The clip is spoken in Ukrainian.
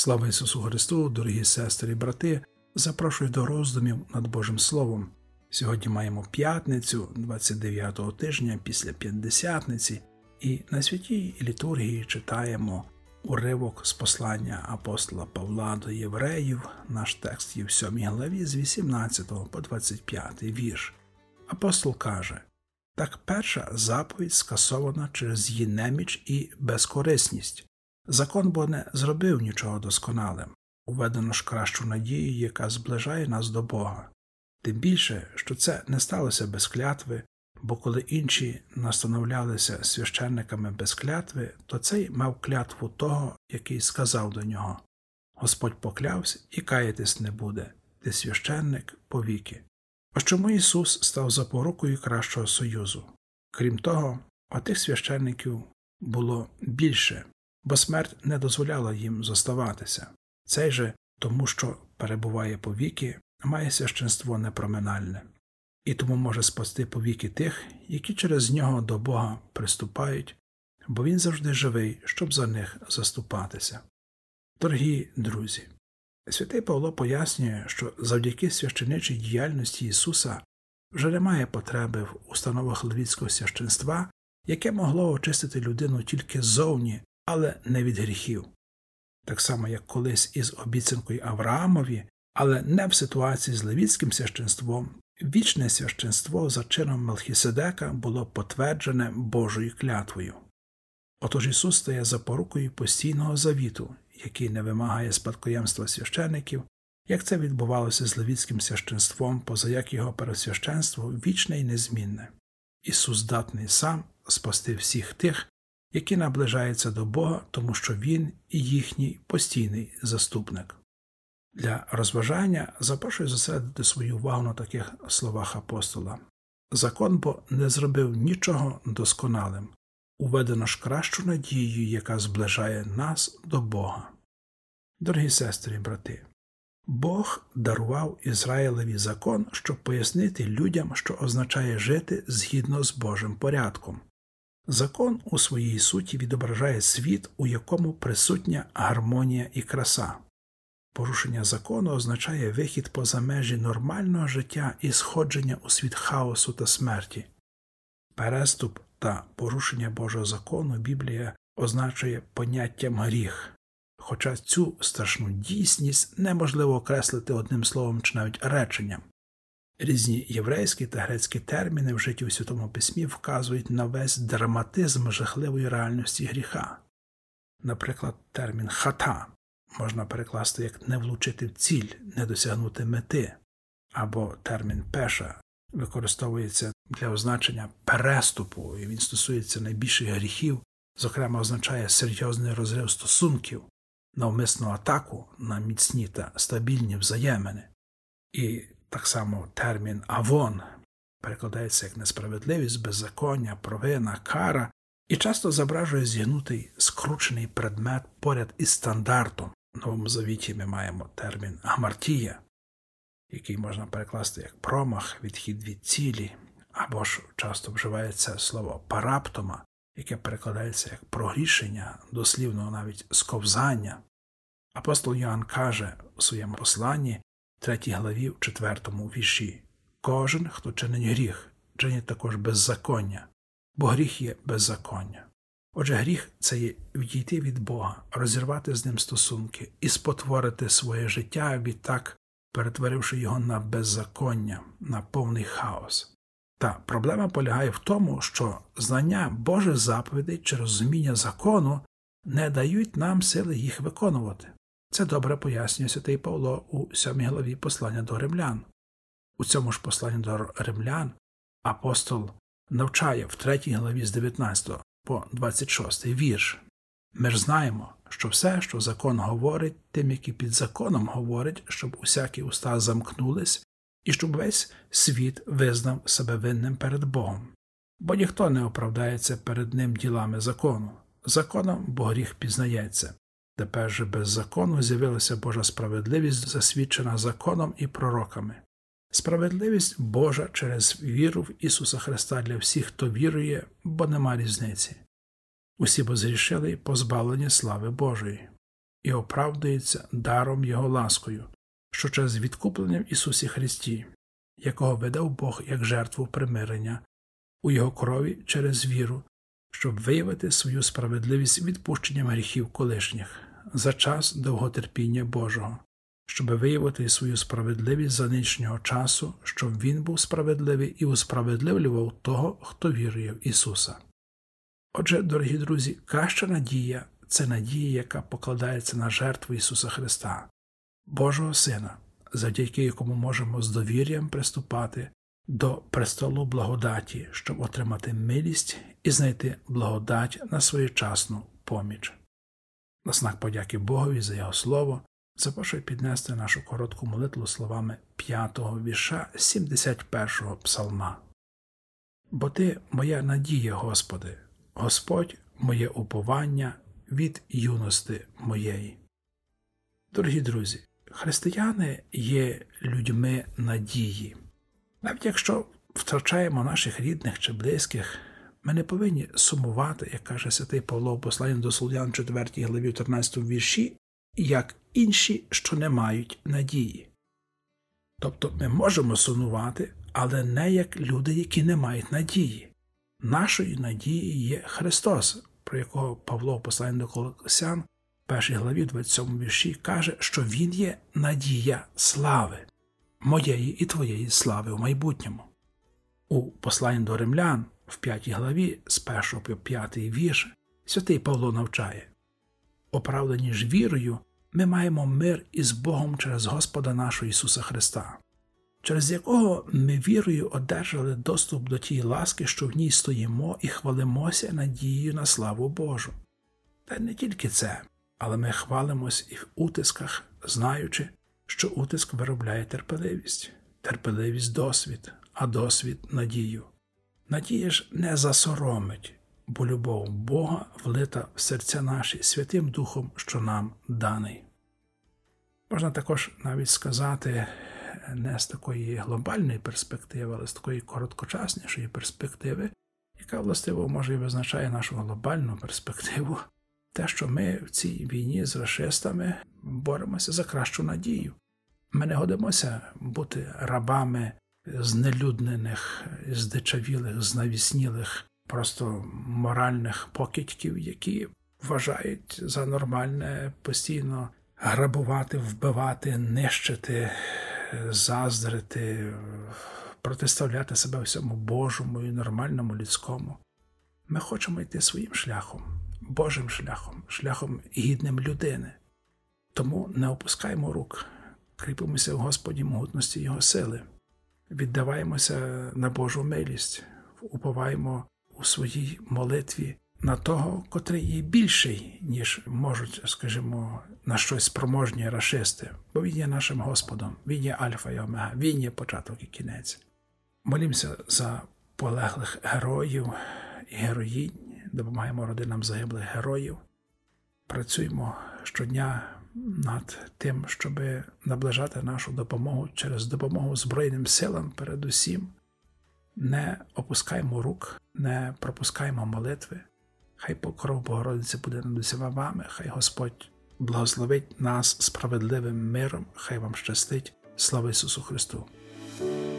Слава Ісусу Христу, дорогі сестри і брати! Запрошую до роздумів над Божим Словом. Сьогодні маємо п'ятницю, 29-го тижня після П'ятдесятниці, і на святій літургії читаємо уривок з послання апостола Павла до євреїв. Наш текст є в 7 главі з 18 по 25 вірш. Апостол каже: «Так перша заповідь скасована через її неміч і безкорисність. Закон бо не зробив нічого досконалим. Уведено ж кращу надію, яка зближає нас до Бога. Тим більше, що це не сталося без клятви, бо коли інші настановлялися священниками без клятви, то цей мав клятву того, який сказав до нього: Господь поклявся і каятись не буде, ти священник повіки». Ось чому Ісус став запорукою кращого союзу. Крім того, отих священників було більше, бо смерть не дозволяла їм зоставатися. Цей же, тому що перебуває повіки, має священство непроминальне, і тому може спасти повіки тих, які через нього до Бога приступають, бо Він завжди живий, щоб за них заступатися. Дорогі друзі, святий Павло пояснює, що завдяки священичій діяльності Ісуса вже немає потреби в установах левітського священства, яке могло очистити людину тільки ззовні, але не від гріхів. Так само, як колись із обіцянкою Авраамові, але не в ситуації з левітським священством, вічне священство за чином Мелхіседека було потверджене Божою клятвою. Отож Ісус стає запорукою постійного завіту, який не вимагає спадкоємства священиків, як це відбувалося з левітським священством, позаяк його пересвященство вічне і незмінне. Ісус здатний сам спасти всіх тих, які наближаються до Бога, тому що Він і їхній постійний заступник. Для розважання запрошую зосередити свою увагу на таких словах апостола. Закон бо не зробив нічого досконалим. Уведено ж кращу надію, яка зближає нас до Бога. Дорогі сестри і брати, Бог дарував Ізраїлеві закон, щоб пояснити людям, що означає жити згідно з Божим порядком. Закон у своїй суті відображає світ, у якому присутня гармонія і краса. Порушення закону означає вихід поза межі нормального життя і сходження у світ хаосу та смерті. Переступ та порушення Божого закону Біблія означає поняттям гріх, хоча цю страшну дійсність неможливо окреслити одним словом чи навіть реченням. Різні єврейські та грецькі терміни, вжиті у Святому Письмі, вказують на весь драматизм жахливої реальності гріха. Наприклад, термін «хата» можна перекласти як «не влучити в ціль», «не досягнути мети», або термін «пеша» використовується для означення переступу, і він стосується найбільших гріхів, зокрема означає серйозний розрив стосунків, навмисну атаку на міцні та стабільні взаємини. І так само термін «авон» перекладається як несправедливість, беззаконня, провина, кара і часто зображує зігнутий, скручений предмет поряд із стандартом. В Новому Завіті ми маємо термін «гамартія», який можна перекласти як промах, відхід від цілі, або ж часто вживається слово «параптома», яке перекладається як прогрішення, дослівно навіть сковзання. Апостол Йоанн каже у своєму посланні, 3 главі, в 4 вірші: «Кожен, хто чинить гріх, чинить також беззаконня, бо гріх є беззаконня». Отже, гріх – це є відійти від Бога, розірвати з Ним стосунки і спотворити своє життя, відтак перетворивши його на беззаконня, на повний хаос. Та проблема полягає в тому, що знання Божих заповідей чи розуміння закону не дають нам сили їх виконувати. Це добре пояснює святий Павло у 7 главі послання до римлян. У цьому ж посланні до римлян апостол навчає в 3 главі з 19 по 26 вірш. «Ми ж знаємо, що все, що закон говорить, тим, які під законом говорять, щоб усякі уста замкнулись, і щоб весь світ визнав себе винним перед Богом. Бо ніхто не оправдається перед ним ділами закону. Законом, бо гріх пізнається. Тепер же без закону з'явилася Божа справедливість, засвідчена законом і пророками. Справедливість Божа через віру в Ісуса Христа для всіх, хто вірує, бо нема різниці. Усі бо згрішили і позбавлені слави Божої. і оправдується даром Його ласкою, що через відкуплення в Ісусі Христі, якого видав Бог як жертву примирення, у Його крові через віру, щоб виявити свою справедливість відпущенням гріхів колишніх, за час довготерпіння Божого, щоб виявити свою справедливість за нинішнього часу, щоб Він був справедливий і усправедливлював того, хто вірує в Ісуса. Отже, дорогі друзі, краща надія – це надія, яка покладається на жертву Ісуса Христа, Божого Сина, завдяки якому можемо з довір'ям приступати до престолу благодаті, щоб отримати милість і знайти благодать на своєчасну поміч. На знак подяки Богові за Його Слово запрошую піднести нашу коротку молитву словами 5-го вірша 71-го псалма. «Бо Ти – моя надія, Господи, Господь – моє уповання від юності моєї». Дорогі друзі, християни є людьми надії. Навіть якщо втрачаємо наших рідних чи близьких, ми не повинні сумувати, як каже святий Павло в посланні до Солунян 4 главі 13 вірші, як інші, що не мають надії. Тобто ми можемо сумувати, але не як люди, які не мають надії. Нашою надією є Христос, про якого Павло в посланні до Колосян, 1 главі 27 вірші, каже, що Він є надія слави, моєї і твоєї слави в майбутньому. У посланні до Римлян, в 5 главі, з 1 по 5 вірш, святий Павло навчає: «Оправдані ж вірою, ми маємо мир із Богом через Господа нашого Ісуса Христа, через якого ми вірою одержали доступ до тієї ласки, що в ній стоїмо і хвалимося надією на славу Божу. Та не тільки це, але ми хвалимось і в утисках, знаючи, що утиск виробляє терпеливість, терпеливість – досвід, а досвід – надію. Надія ж не засоромить, бо любов Бога влита в серця наші Святим Духом, що нам даний». Можна також навіть сказати, не з такої глобальної перспективи, але з такої короткочаснішої перспективи, яка, властиво, може і визначає нашу глобальну перспективу, те, що ми в цій війні з рашистами боремося за кращу надію. Ми не годимося бути рабами знелюднених, здичавілих, знавіснілих, просто моральних покидьків, які вважають за нормальне постійно грабувати, вбивати, нищити, заздрити, протиставляти себе всьому Божому і нормальному людському. Ми хочемо йти своїм шляхом, Божим шляхом, шляхом гідним людини. Тому не опускаємо рук, кріпимося в Господі могутності Його сили, віддаваємося на Божу милість, уповаємо у своїй молитві на того, котрий є більший, ніж можуть, скажімо, на щось спроможні рашисти, бо Він є нашим Господом, Він є Альфа і Омега, Він є початок і кінець. Молімося за полеглих героїв і героїнь, допомагаємо родинам загиблих героїв. Працюємо щодня над тим, щоб наближати нашу допомогу через допомогу Збройним силам передусім. Не опускаємо рук, не пропускаємо молитви. Хай покров Богородиці буде над усіма вами, хай Господь благословить нас справедливим миром, хай вам щастить. Слава Ісусу Христу!